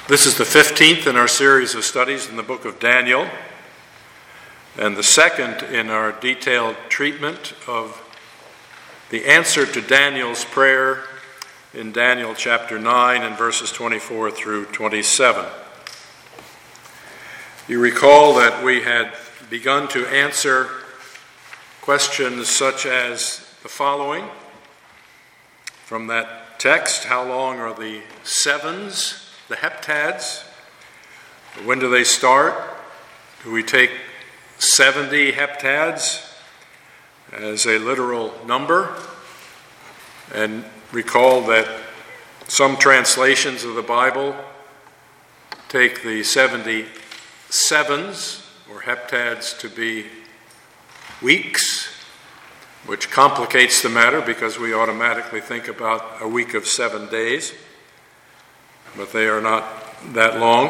This is the 15th in our series of studies in the book of Daniel, and the second in our detailed treatment of the answer to Daniel's prayer in Daniel chapter 9 and verses 24 through 27. You recall that we had begun to answer questions such as the following from that text: how long are the sevens, the heptads? When do they start? Do we take 70 heptads as a literal number? And recall that some translations of the Bible take the 70 sevens or heptads to be weeks, which complicates the matter because we automatically think about a week of 7 days. But they are not that long.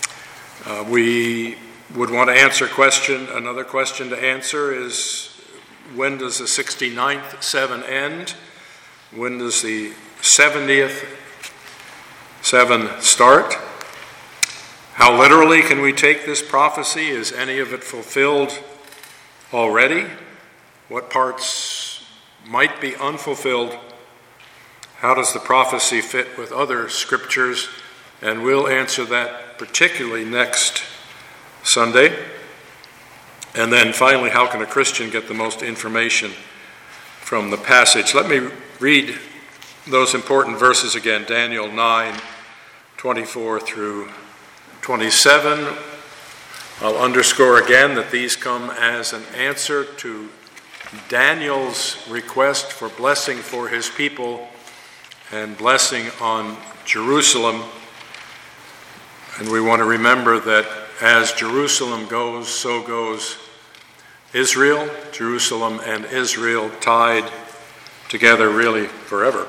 We would want to answer another question to answer is, when does the 69th seven end? When does the 70th seven start? How literally can we take this prophecy? Is any of it fulfilled already? What parts might be unfulfilled? How does the prophecy fit with other scriptures? And we'll answer that particularly next Sunday. And then finally, how can a Christian get the most information from the passage? Let me read those important verses again. Daniel 9, 24 through 27. I'll underscore again that these come as an answer to Daniel's request for blessing for his people and blessing on Jerusalem. And we want to remember that as Jerusalem goes, so goes Israel. Jerusalem and Israel tied together really forever.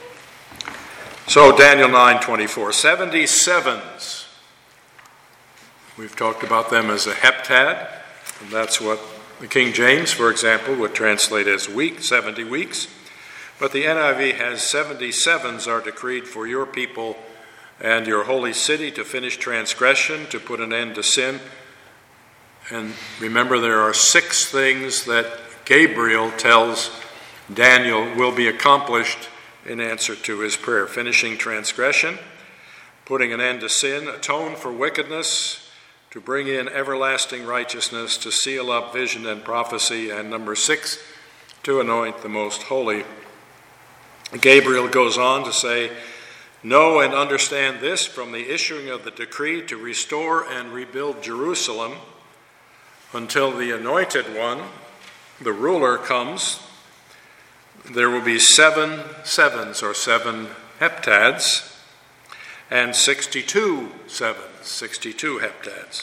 So Daniel 9:24, 70 sevens. We've talked about them as a heptad, and that's what the King James, for example, would translate as week, 70 weeks. But the NIV has 77s are decreed for your people and your holy city to finish transgression, to put an end to sin. And remember, there are 6 things that Gabriel tells Daniel will be accomplished in answer to his prayer: finishing transgression, putting an end to sin, atone for wickedness, to bring in everlasting righteousness, to seal up vision and prophecy, and number 6, to anoint the most holy. Gabriel goes on to say, know and understand this: from the issuing of the decree to restore and rebuild Jerusalem until the anointed one, the ruler, comes, there will be 7 sevens or 7 heptads and 62 sevens, 62 heptads,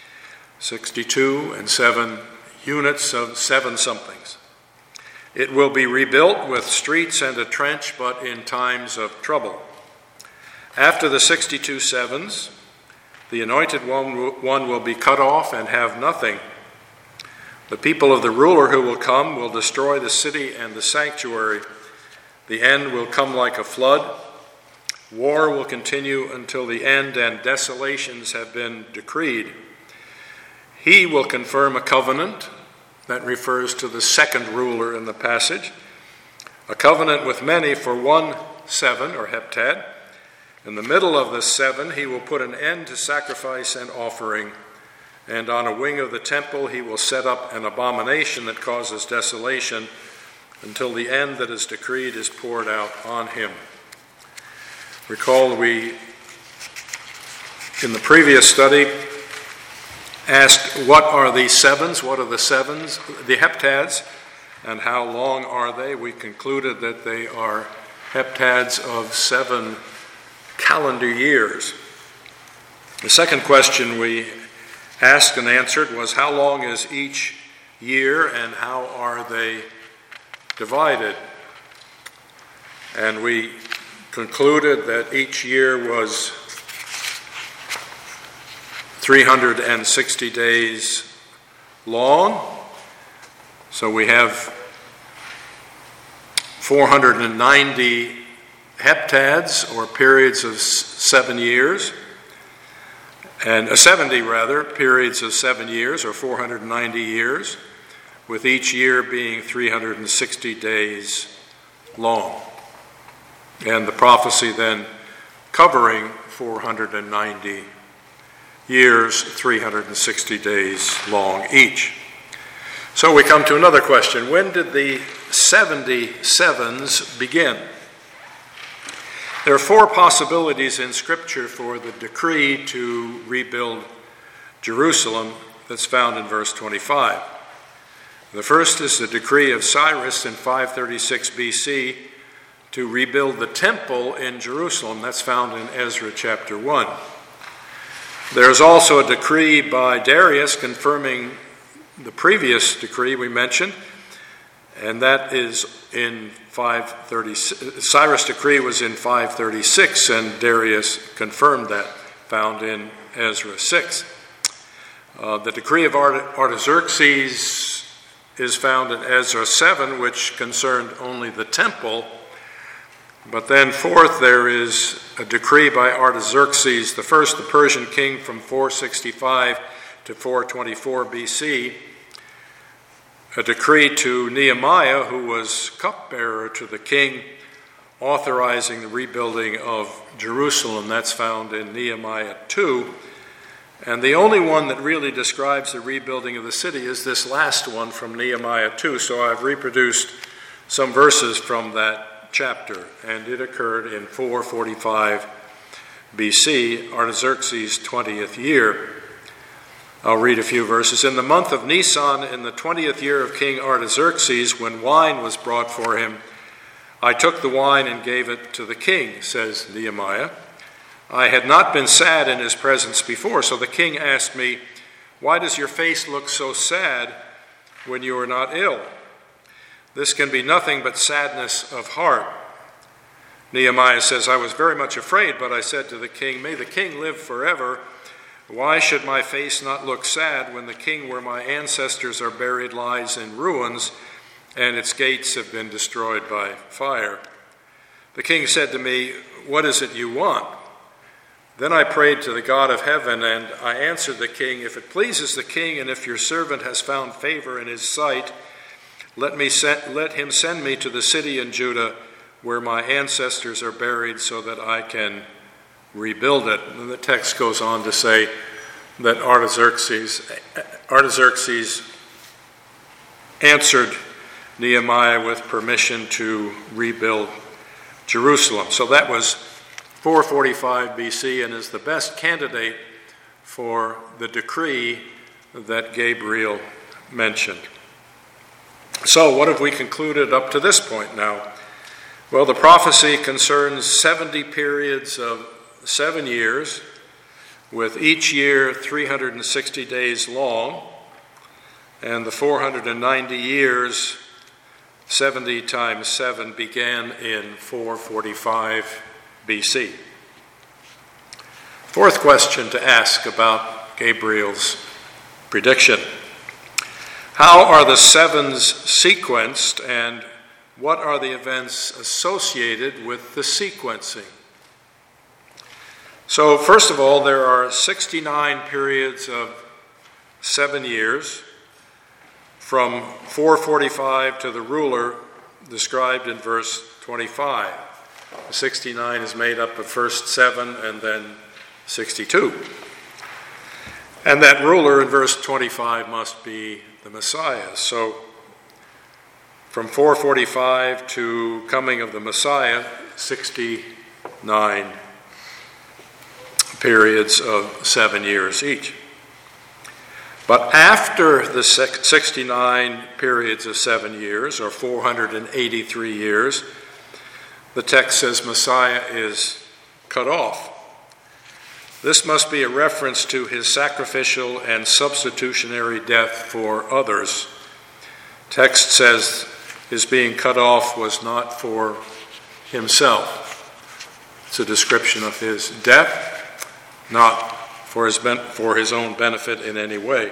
62 and 7 units of 7 somethings. It will be rebuilt with streets and a trench, but in times of trouble. After the 62 sevens, the anointed one will be cut off and have nothing. The people of the ruler who will come will destroy the city and the sanctuary. The end will come like a flood. War will continue until the end, and desolations have been decreed. He will confirm a covenant. That refers to the second ruler in the passage. A covenant with many for 1 seven or heptad. In the middle of the 7, he will put an end to sacrifice and offering. And on a wing of the temple, he will set up an abomination that causes desolation until the end that is decreed is poured out on him. Recall we, in the previous study, asked what are the sevens, what are the sevens, the heptads, and how long are they? We concluded that they are heptads of 7 calendar years. The second question we asked and answered was, how long is each year and how are they divided? And we concluded that each year was 360 days long. So we have 490 heptads, or periods of 7 years. and 70 periods of 7 years, or 490 years, with each year being 360 days long. And the prophecy then covering 490 years, 360 days long each. So we come to another question. When did the 77s begin? There are 4 possibilities in Scripture for the decree to rebuild Jerusalem that's found in verse 25. The first is the decree of Cyrus in 536 BC to rebuild the temple in Jerusalem. That's found in Ezra chapter 1. There's also a decree by Darius confirming the previous decree we mentioned, and that is in 536. Cyrus' decree was in 536, and Darius confirmed that, found in Ezra 6. The decree of Artaxerxes is found in Ezra 7, which concerned only the temple. But then fourth, there is a decree by Artaxerxes I, the Persian king, from 465 to 424 BC, a decree to Nehemiah, who was cupbearer to the king, authorizing the rebuilding of Jerusalem. That's found in Nehemiah 2. And the only one that really describes the rebuilding of the city is this last one from Nehemiah 2. So I've reproduced some verses from that chapter. And it occurred in 445 BC, Artaxerxes' 20th year. I'll read a few verses. In the month of Nisan, in the 20th year of King Artaxerxes, when wine was brought for him, I took the wine and gave it to the king, says Nehemiah. I had not been sad in his presence before, so the king asked me, "Why does your face look so sad when you are not ill? This can be nothing but sadness of heart." Nehemiah says, "I was very much afraid, but I said to the king, 'May the king live forever. Why should my face not look sad when the king where my ancestors are buried lies in ruins and its gates have been destroyed by fire?' The king said to me, 'What is it you want?' Then I prayed to the God of heaven, and I answered the king, 'If it pleases the king, and if your servant has found favor in his sight, let him send me to the city in Judah where my ancestors are buried so that I can rebuild it.'" And the text goes on to say that Artaxerxes answered Nehemiah with permission to rebuild Jerusalem. So that was 445 BC and is the best candidate for the decree that Gabriel mentioned. So what have we concluded up to this point now? Well, the prophecy concerns 70 periods of 7 years, with each year 360 days long, and the 490 years, 70 times 7, began in 445 BC. Fourth question to ask about Gabriel's prediction: how are the sevens sequenced, and what are the events associated with the sequencing? So, first of all, there are 69 periods of 7 years, from 445 to the ruler described in verse 25. 69 is made up of first 7 and then 62. And that ruler in verse 25 must be the Messiah. So from 445 to coming of the Messiah, 69 periods of 7 years each. But after the 69 periods of 7 years, or 483 years, the text says Messiah is cut off. This must be a reference to his sacrificial and substitutionary death for others. Text says his being cut off was not for himself. It's a description of his death, not for his own benefit in any way.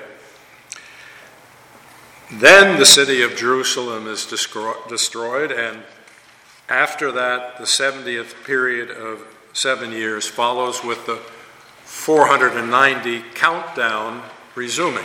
Then the city of Jerusalem is destroyed, and after that, the 70th period of 7 years follows with the 490 countdown resuming.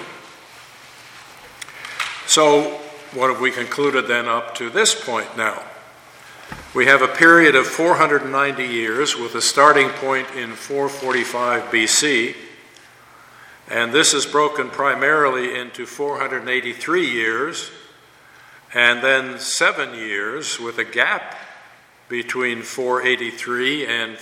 So what have we concluded then up to this point now? We have a period of 490 years with a starting point in 445 BC, and this is broken primarily into 483 years and then 7 years with a gap between 483 and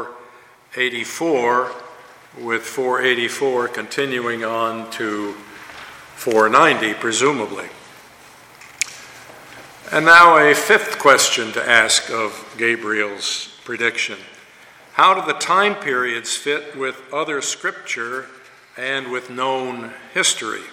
484, with 484 continuing on to 490, presumably. And now a fifth question to ask of Gabriel's prediction. How do the time periods fit with other scripture and with known history?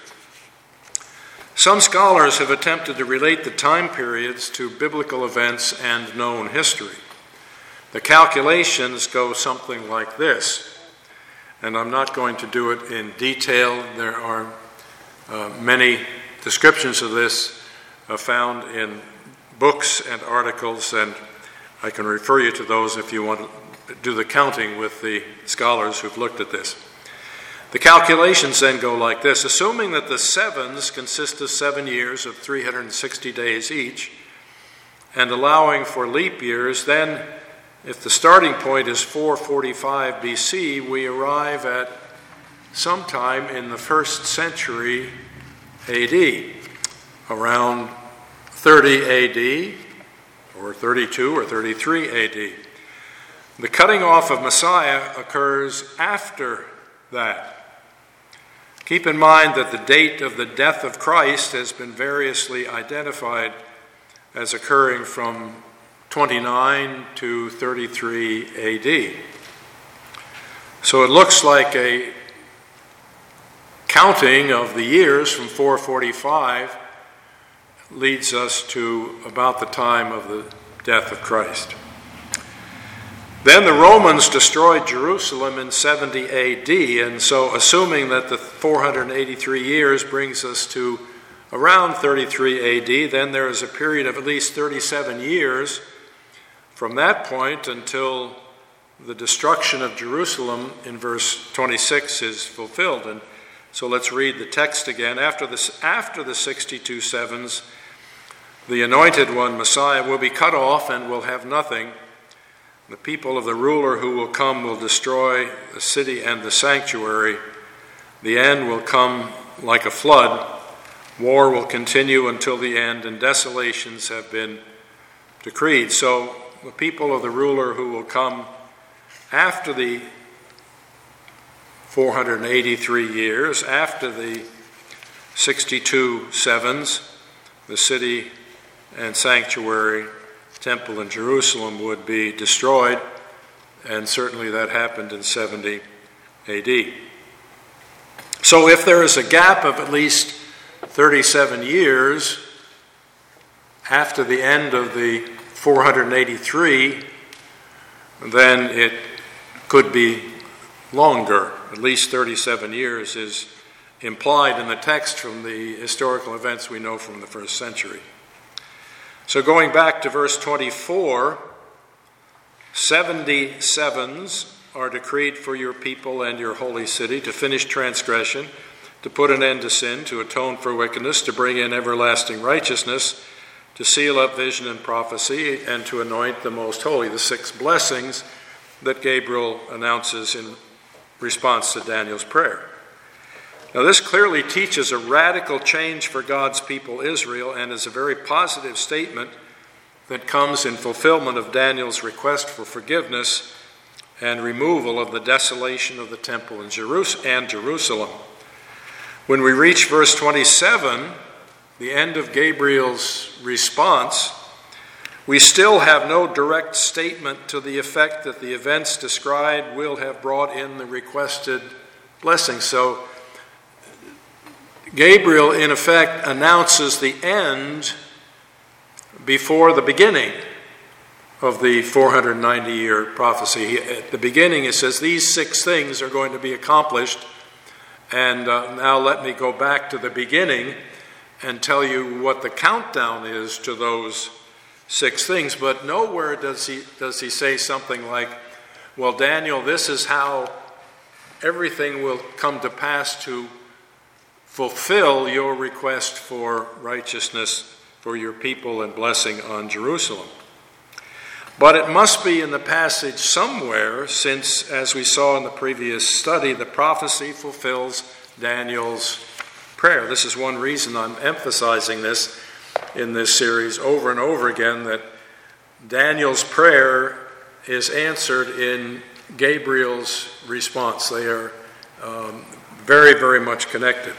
Some scholars have attempted to relate the time periods to biblical events and known history. The calculations go something like this, and I'm not going to do it in detail. There are many descriptions of this found in books and articles, and I can refer you to those if you want to do the counting with the scholars who've looked at this. The calculations then go like this. Assuming that the sevens consist of 7 years of 360 days each, and allowing for leap years, then if the starting point is 445 BC, we arrive at sometime in the 1st century AD, around 30 AD, or 32 or 33 AD. The cutting off of Messiah occurs after that. Keep in mind that the date of the death of Christ has been variously identified as occurring from 29 to 33 AD. So it looks like a counting of the years from 445 leads us to about the time of the death of Christ. Then the Romans destroyed Jerusalem in 70 AD, and so assuming that the 483 years brings us to around 33 AD, then there is a period of at least 37 years from that point until the destruction of Jerusalem in verse 26 is fulfilled. And so let's read the text again. After the 62 sevens, the anointed one, Messiah, will be cut off and will have nothing. The people of the ruler who will come will destroy the city and the sanctuary. The end will come like a flood. War will continue until the end, and desolations have been decreed. So the people of the ruler who will come after the 483 years, after the 62 sevens, the city and sanctuary, temple in Jerusalem would be destroyed, and certainly that happened in 70 AD. So if there is a gap of at least 37 years after the end of the 483, then it could be longer. At least 37 years is implied in the text from the historical events we know from the 1st century. So going back to verse 24, 70 sevens are decreed for your people and your holy city to finish transgression, to put an end to sin, to atone for wickedness, to bring in everlasting righteousness, to seal up vision and prophecy, and to anoint the most holy, the 6 blessings that Gabriel announces in response to Daniel's prayer. Now, this clearly teaches a radical change for God's people Israel, and is a very positive statement that comes in fulfillment of Daniel's request for forgiveness and removal of the desolation of the temple in Jerusalem. When we reach verse 27, the end of Gabriel's response, we still have no direct statement to the effect that the events described will have brought in the requested blessing. So Gabriel, in effect, announces the end before the beginning of the 490-year prophecy. At the beginning, it says, these 6 things are going to be accomplished. And now let me go back to the beginning and tell you what the countdown is to those 6 things. But nowhere does he say something like, well, Daniel, this is how everything will come to pass to fulfill your request for righteousness for your people and blessing on Jerusalem. But it must be in the passage somewhere, since, as we saw in the previous study, the prophecy fulfills Daniel's prayer. This is one reason I'm emphasizing this in this series over and over again, that Daniel's prayer is answered in Gabriel's response. They are very, very much connected.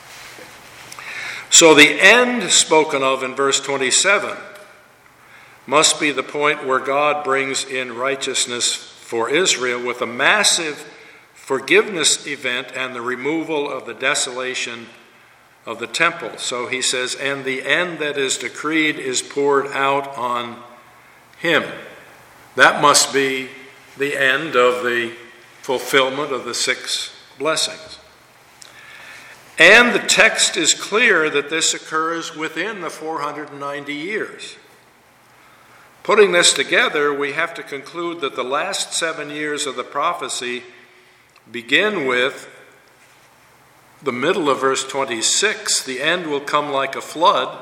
So the end spoken of in verse 27 must be the point where God brings in righteousness for Israel with a massive forgiveness event and the removal of the desolation of the temple. So he says, and the end that is decreed is poured out on him. That must be the end of the fulfillment of the 6 blessings. And the text is clear that this occurs within the 490 years. Putting this together, we have to conclude that the last 7 years of the prophecy begin with the middle of verse 26. The end will come like a flood,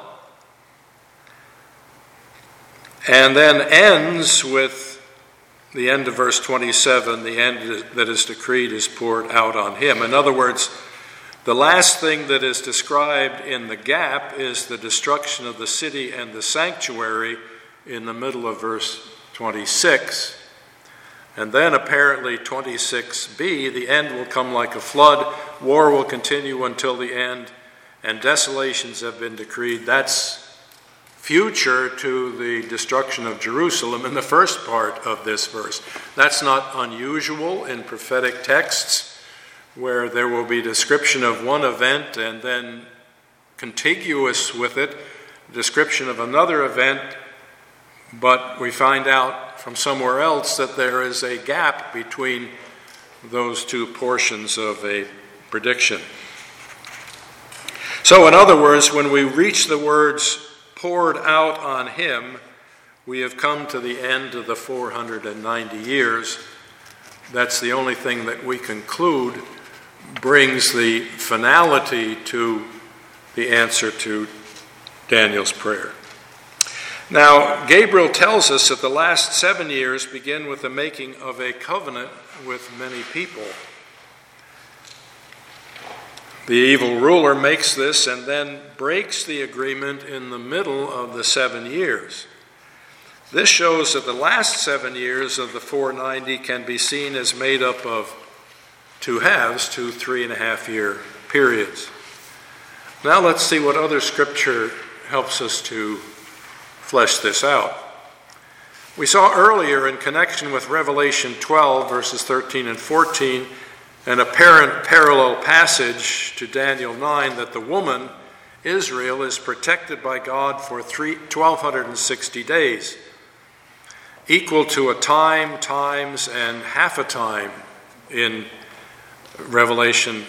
and then ends with the end of verse 27. The end that is decreed is poured out on him. In other words, the last thing that is described in the gap is the destruction of the city and the sanctuary in the middle of verse 26. And then apparently 26b, the end will come like a flood, war will continue until the end, and desolations have been decreed. That's future to the destruction of Jerusalem in the first part of this verse. That's not unusual in prophetic texts, where there will be description of one event and then contiguous with it, description of another event, but we find out from somewhere else that there is a gap between those two portions of a prediction. So in other words, when we reach the words poured out on him, we have come to the end of the 490 years. That's the only thing that we conclude brings the finality to the answer to Daniel's prayer. Now, Gabriel tells us that the last 7 years begin with the making of a covenant with many people. The evil ruler makes this and then breaks the agreement in the middle of the 7 years. This shows that the last 7 years of the 490 can be seen as made up of 2 halves, 2 3.5-year periods. Now let's see what other scripture helps us to flesh this out. We saw earlier in connection with Revelation 12, verses 13 and 14, an apparent parallel passage to Daniel 9, that the woman, Israel, is protected by God for 1,260 days, equal to a time, times, and half a time in Revelation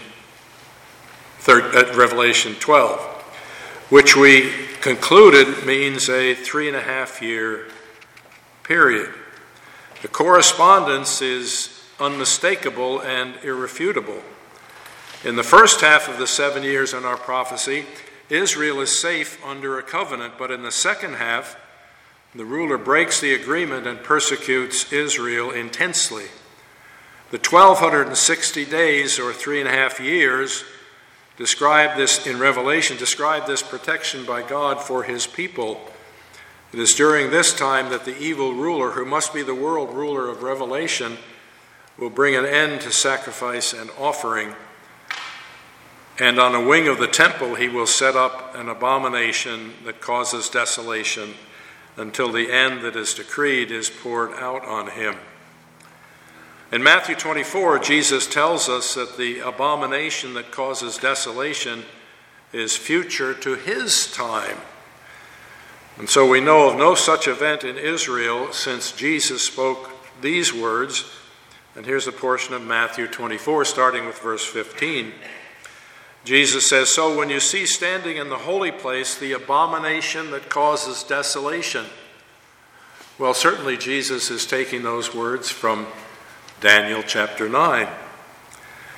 12, which we concluded means a 3.5-year period. The correspondence is unmistakable and irrefutable. In the first half of the 7 years in our prophecy, Israel is safe under a covenant, but in the second half, the ruler breaks the agreement and persecutes Israel intensely. The 1,260 days, or 3.5 years, describe this in Revelation, describe this protection by God for his people. It is during this time that the evil ruler, who must be the world ruler of Revelation, will bring an end to sacrifice and offering. And on a wing of the temple, he will set up an abomination that causes desolation until the end that is decreed is poured out on him. In Matthew 24, Jesus tells us that the abomination that causes desolation is future to his time. And so we know of no such event in Israel since Jesus spoke these words. And here's a portion of Matthew 24, starting with verse 15. Jesus says, "So when you see standing in the holy place the abomination that causes desolation." Well, certainly Jesus is taking those words from Daniel chapter 9.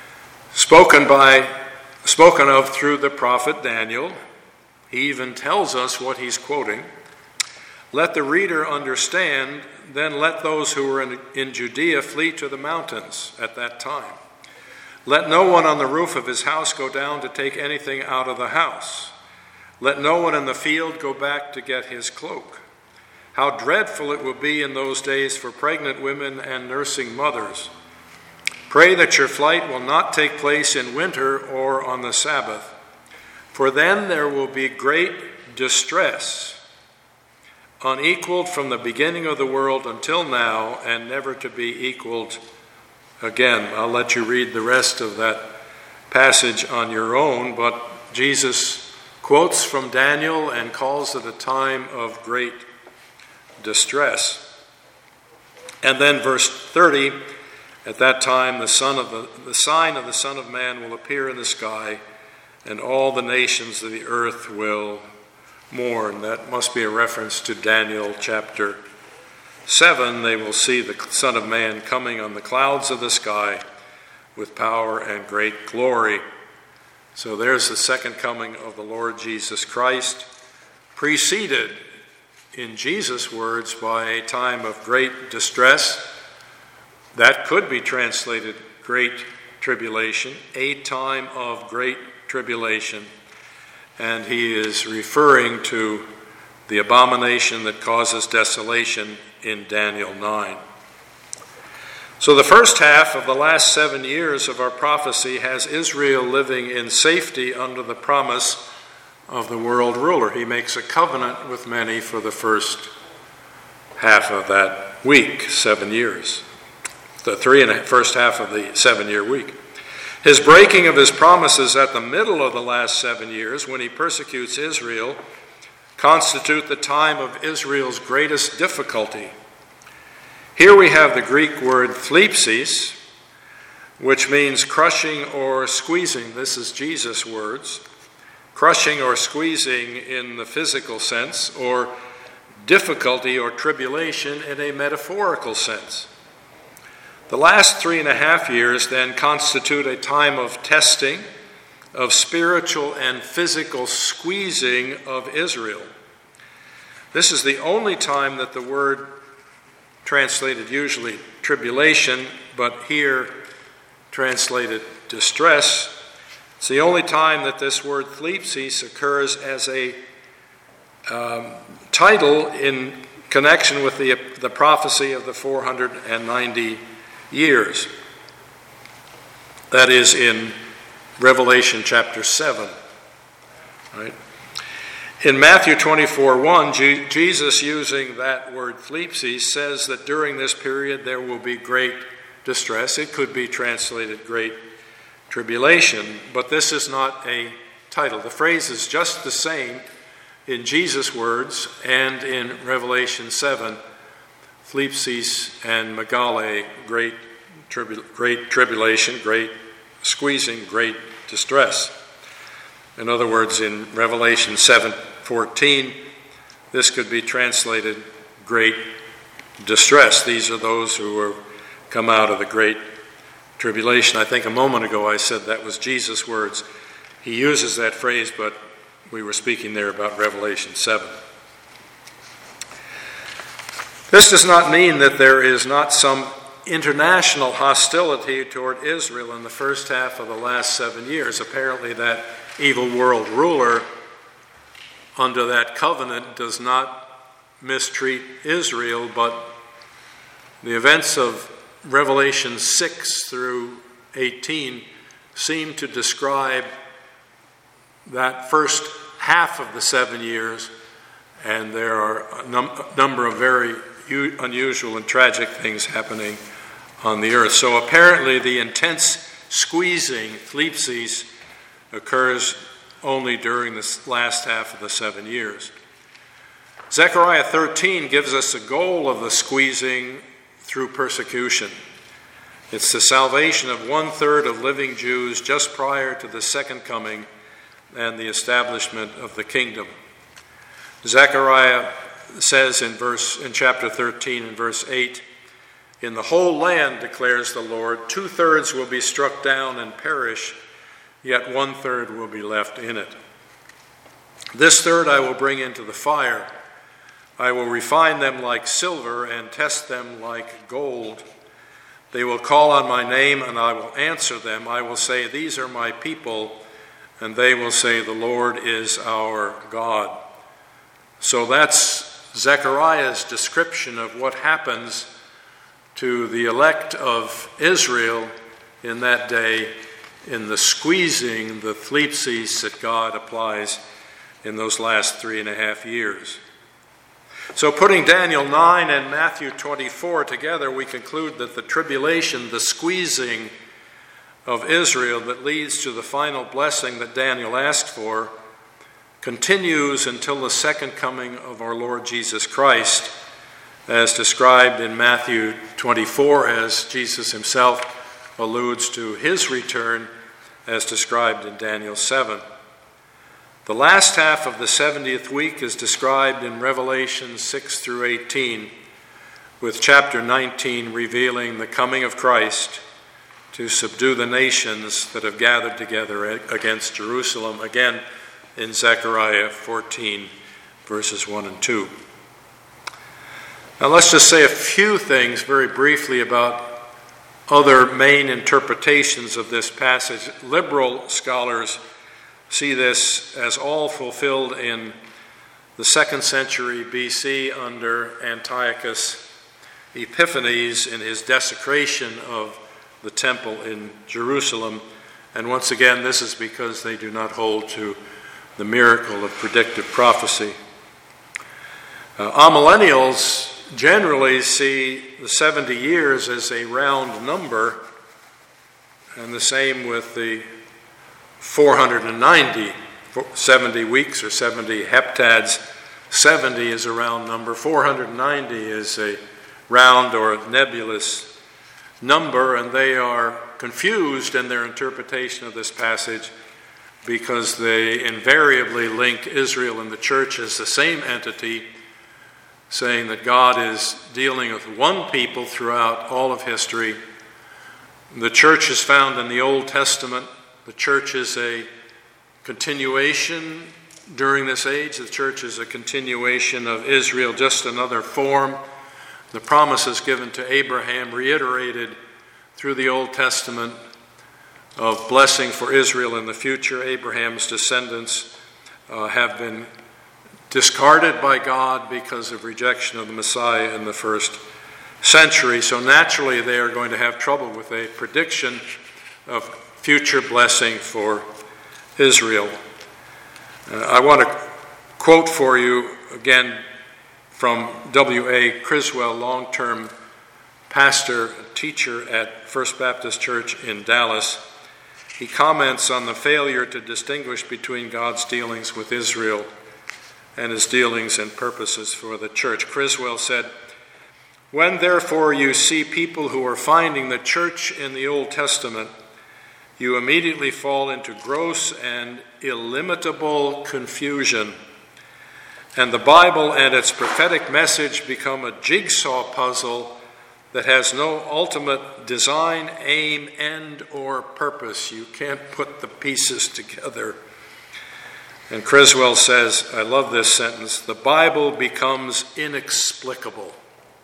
spoken of through the prophet Daniel. He even tells us what he's quoting. Let the reader understand, then let those who were in Judea flee to the mountains at that time. Let no one on the roof of his house go down to take anything out of the house. Let no one in the field go back to get his cloak. How dreadful it will be in those days for pregnant women and nursing mothers. Pray that your flight will not take place in winter or on the Sabbath, for then there will be great distress, unequaled from the beginning of the world until now, and never to be equaled again. I'll let you read the rest of that passage on your own, but Jesus quotes from Daniel and calls it a time of great distress. And then verse 30, at that time the sign of the Son of Man will appear in the sky, and all the nations of the earth will mourn. That must be a reference to Daniel chapter 7. They will see the Son of Man coming on the clouds of the sky with power and great glory. So there's the second coming of the Lord Jesus Christ, preceded, in Jesus' words, by a time of great distress. That could be translated great tribulation, a time of great tribulation. And he is referring to the abomination that causes desolation in Daniel 9. So the first half of the last 7 years of our prophecy has Israel living in safety under the promise of the world ruler. He makes a covenant with many for the first half of that week, 7 years. The first half of the 7-year week. His breaking of his promises at the middle of the last 7 years, when he persecutes Israel, constitute the time of Israel's greatest difficulty. Here we have the Greek word thlipsis, which means crushing or squeezing. This is Jesus' words. Crushing or squeezing in the physical sense, or difficulty or tribulation in a metaphorical sense. The last 3.5 years then constitute a time of testing, of spiritual and physical squeezing of Israel. This is the only time that the word translated usually tribulation, but here translated distress. It's the only time that this word thlipsis occurs as a title in connection with the prophecy of the 490 years. That is in Revelation chapter 7. Right? In Matthew 24:1, Jesus, using that word thlipsis, says that during this period there will be great distress. It could be translated great tribulation, but this is not a title. The phrase is just the same in Jesus' words and in Revelation 7, thlipsis and megale, great tribulation, great squeezing, great distress. In other words, in Revelation 7:14, this could be translated great distress. These are those who have come out of the great tribulation. I think a moment ago I said that was Jesus' words. He uses that phrase, but we were speaking there about Revelation 7. This does not mean that there is not some international hostility toward Israel in the first half of the last 7 years. Apparently that evil world ruler under that covenant does not mistreat Israel, but the events of Revelation 6 through 18 seem to describe that first half of the 7 years, and there are a number of very unusual and tragic things happening on the earth. So apparently the intense squeezing, thlipsis, occurs only during this last half of the 7 years. Zechariah 13 gives us a goal of the squeezing through persecution. It's the salvation of 1/3 of living Jews just prior to the second coming and the establishment of the kingdom. Zechariah says in chapter 13 and verse 8, In the whole land, declares the Lord, 2/3 will be struck down and perish, yet 1/3 will be left in it. This third I will bring into the fire. I will refine them like silver and test them like gold. They will call on my name and I will answer them. I will say, these are my people, and they will say, the Lord is our God. So that's Zechariah's description of what happens to the elect of Israel in that day, in the squeezing, the thlipsis that God applies in those last 3.5 years. So putting Daniel 9 and Matthew 24 together, we conclude that the tribulation, the squeezing of Israel that leads to the final blessing that Daniel asked for, continues until the second coming of our Lord Jesus Christ, as described in Matthew 24, as Jesus himself alludes to his return, as described in Daniel 7. The last half of the 70th week is described in Revelation 6 through 18, with chapter 19 revealing the coming of Christ to subdue the nations that have gathered together against Jerusalem, again in Zechariah 14, verses 1 and 2. Now let's just say a few things very briefly about other main interpretations of this passage. Liberal scholars see this as all fulfilled in the 2nd century BC under Antiochus Epiphanes in his desecration of the temple in Jerusalem. And once again, this is because they do not hold to the miracle of predictive prophecy. Amillennials generally see the 70 years as a round number, and the same with the 490, 70 weeks or 70 heptads. 70 is a round number. 490 is a round or nebulous number, and they are confused in their interpretation of this passage because they invariably link Israel and the church as the same entity, saying that God is dealing with one people throughout all of history. The church is found in the Old Testament. The church is a continuation during this age. The church is a continuation of Israel, just another form. The promises given to Abraham, reiterated through the Old Testament, of blessing for Israel in the future. Abraham's descendants have been discarded by God because of rejection of the Messiah in the 1st century. So naturally they are going to have trouble with a prediction of future blessing for Israel. I want to quote for you again from W.A. Criswell, long-term pastor, teacher at First Baptist Church in Dallas. He comments on the failure to distinguish between God's dealings with Israel and his dealings and purposes for the church. Criswell said, "When therefore you see people who are finding the church in the Old Testament, you immediately fall into gross and illimitable confusion, and the Bible and its prophetic message become a jigsaw puzzle that has no ultimate design, aim, end, or purpose. You can't put the pieces together." And Criswell says, I love this sentence, "The Bible becomes inexplicable."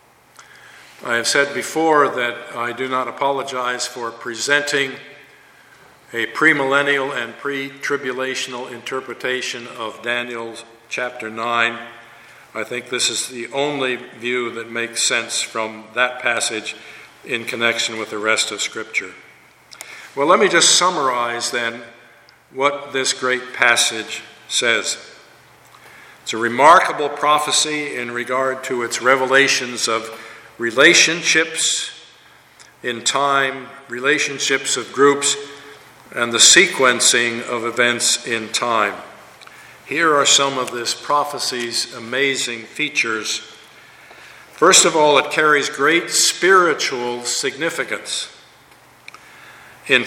I have said before that I do not apologize for presenting a premillennial and pre-tribulational interpretation of Daniel chapter 9. I think this is the only view that makes sense from that passage in connection with the rest of Scripture. Well, let me just summarize then what this great passage says. It's a remarkable prophecy in regard to its revelations of relationships in time, relationships of groups, and the sequencing of events in time. Here are some of this prophecy's amazing features. First of all, it carries great spiritual significance. In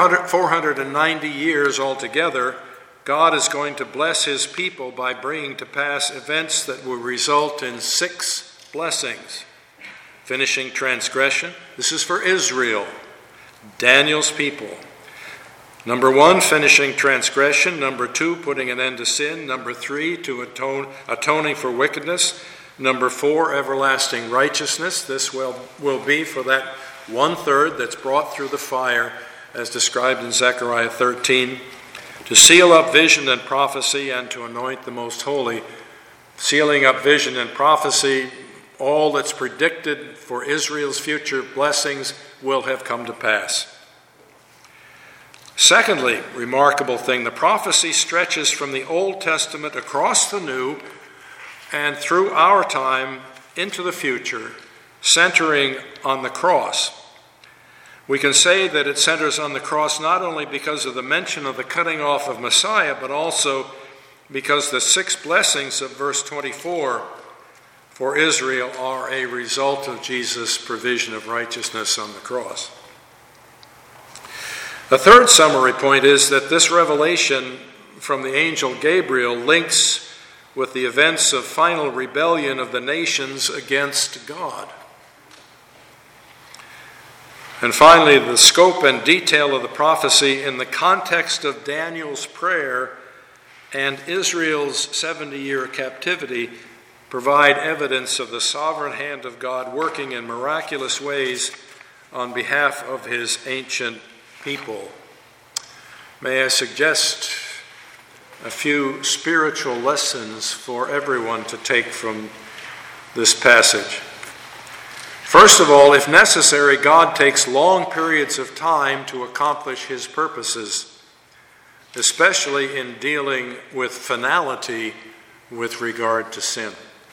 490 years altogether, God is going to bless his people by bringing to pass events that will result in 6 blessings. finishing transgression. This is for Israel, Daniel's people. Number 1, finishing transgression. Number 2, putting an end to sin. Number 3, atoning for wickedness. Number 4, everlasting righteousness. This will be for that 1/3 that's brought through the fire, as described in Zechariah 13. To seal up vision and prophecy, and to anoint the most holy. Sealing up vision and prophecy, all that's predicted for Israel's future blessings will have come to pass. Secondly, remarkable thing, the prophecy stretches from the Old Testament across the New and through our time into the future, centering on the cross. We can say that it centers on the cross not only because of the mention of the cutting off of Messiah, but also because the 6 blessings of verse 24 for Israel are a result of Jesus' provision of righteousness on the cross. The third summary point is that this revelation from the angel Gabriel links with the events of final rebellion of the nations against God. And finally, the scope and detail of the prophecy in the context of Daniel's prayer and Israel's 70-year captivity provide evidence of the sovereign hand of God working in miraculous ways on behalf of his ancient people. May I suggest a few spiritual lessons for everyone to take from this passage. First of all, if necessary, God takes long periods of time to accomplish his purposes, especially in dealing with finality with regard to sin.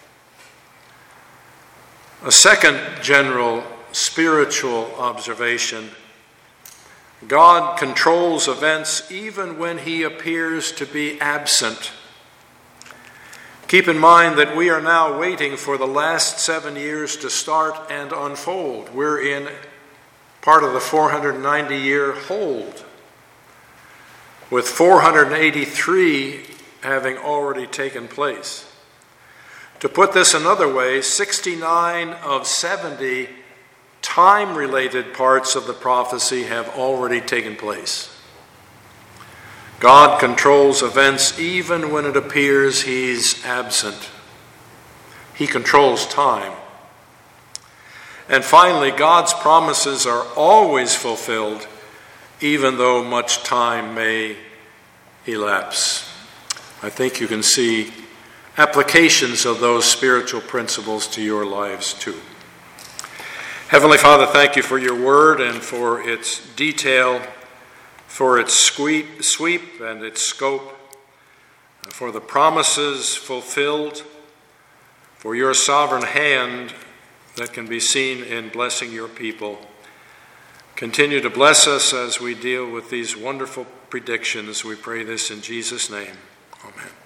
A second general spiritual observation: God controls events even when he appears to be absent. Keep in mind that we are now waiting for the last 7 years to start and unfold. We're in part of the 490-year hold, with 483 having already taken place. To put this another way, 69 of 70 time-related parts of the prophecy have already taken place. God controls events even when it appears he's absent. He controls time. And finally, God's promises are always fulfilled, even though much time may elapse. I think you can see applications of those spiritual principles to your lives too. Heavenly Father, thank you for your word and for its detail, for its sweep and its scope, for the promises fulfilled, for your sovereign hand that can be seen in blessing your people. Continue to bless us as we deal with these wonderful predictions. We pray this in Jesus' name. Amen.